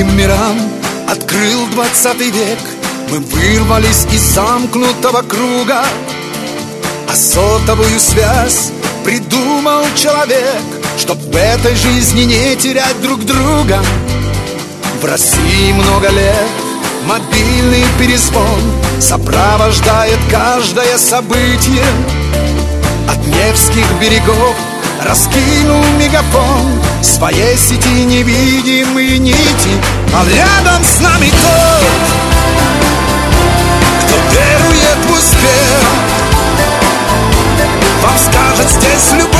другим мирам открыл 20 век. Мы вырвались из замкнутого круга, а сотовую связь придумал человек, чтоб в этой жизни не терять друг друга. В России много лет мобильный перезвон сопровождает каждое событие. От Невских берегов раскинул мегафон своей сети невидимые нити. А рядом с нами тот, кто верует в успех, вам скажет: здесь любовь